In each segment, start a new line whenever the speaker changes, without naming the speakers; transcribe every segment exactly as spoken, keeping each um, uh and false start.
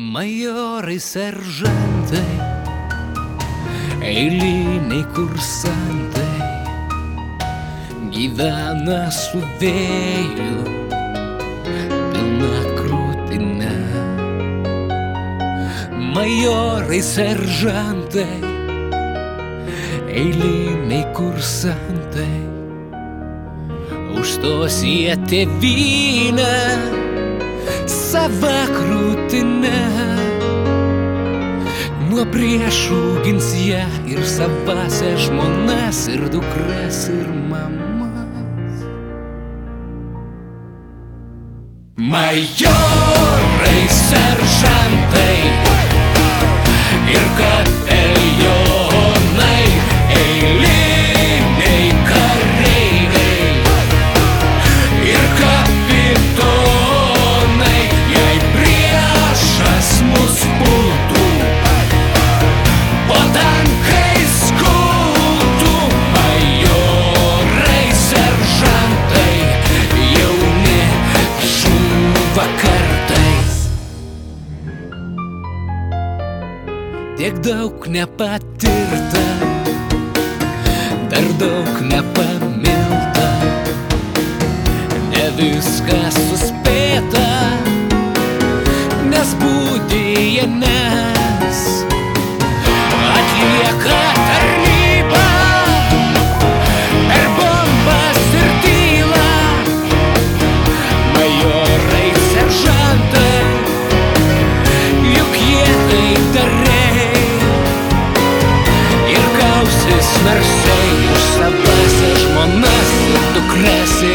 Majorai, seržantai, eiliniai kursantai gyvena su vėju pilna krūtine. Majorai, seržantai, eiliniai kursantai užstos jie tėvynę sava krūtine. Nuo priešų gins ją ir savasias žmonas, ir dukras, ir mamas. Majorai, seržantai ir kapelionai, eiliniai kareiviai ir kapitonai, jei priešas mus pultų, po tankais kultų. Majorai, seržantai, jauni žūva kartais. Tiek daug nepatirta, dar daug nepamilta, ne viskas suspėta, nes budi jie nes atlieka tarnybą per bombas ir tylą. Majorai, seržantai, juk jie tai darei ir gausis narsiai už savasias žmonas ir dukras ir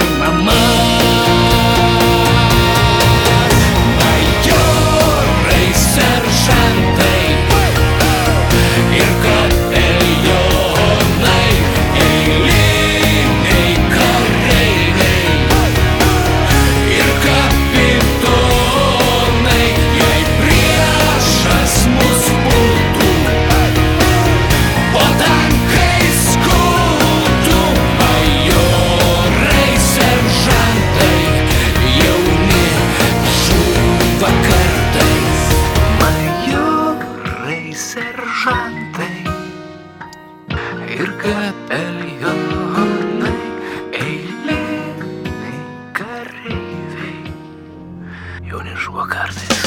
mamas. Majorai, seržantai ir kapelionai, eiliniai kareiviai ir kapitonai, jei priešas mus pultų, po tankais kultų. Majorai, seržantai, jauni žūva kartais. Majorai, seržantai ir kapelionai, eiliniai kareiviai, jauni žūva kartais.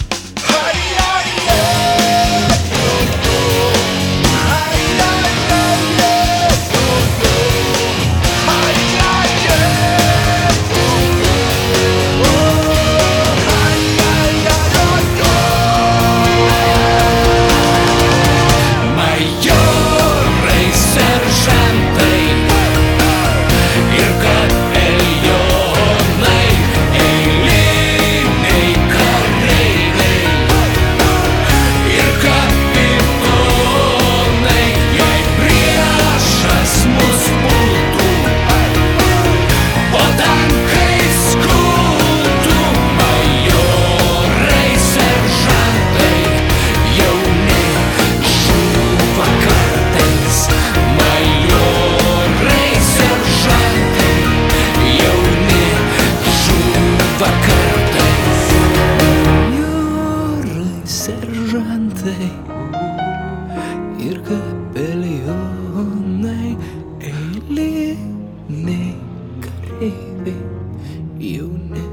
Majorai, seržantai ir kapelionai, eiliniai kareiviai ir kapitonai, jei priešas mus pultų, po tankais kultų. Majorai, seržantai, jauni žūva kartais. Majorai, seržantai, jauni žūva kartais. Majorai, seržantai ir kapelionai, eiliniai kareiviai, jauni